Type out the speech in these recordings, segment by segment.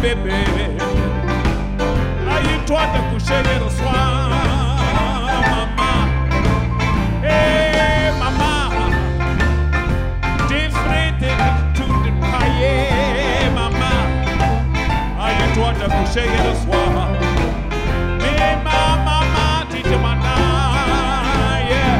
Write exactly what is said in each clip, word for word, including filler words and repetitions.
bébé, aïe-toi de coucher le soir, maman. Hey, maman, different to the paille, maman. Aïe-toi de coucher le soir. Mais ma maman, dis-moi, yeah.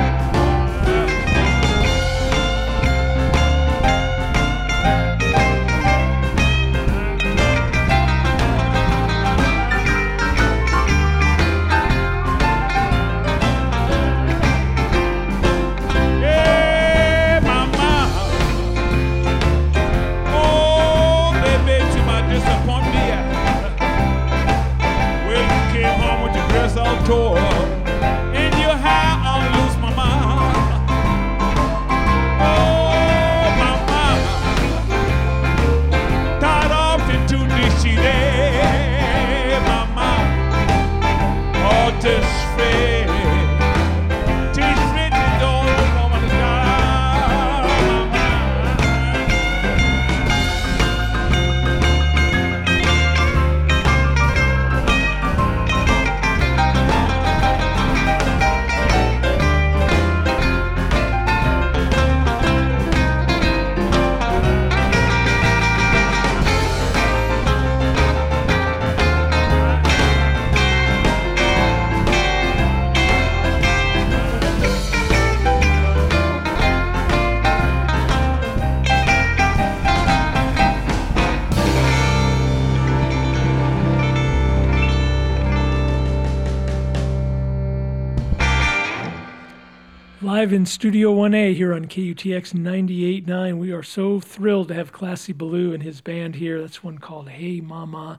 Tour in your hair, I'll lose my mind. Oh, mama, tied off into this shit, mama. Oh, this free, this free is all over the Live in Studio one A here on K U T X ninety-eight point nine. We are so thrilled to have Classy Baloo and his band here. That's one called Hey Mama.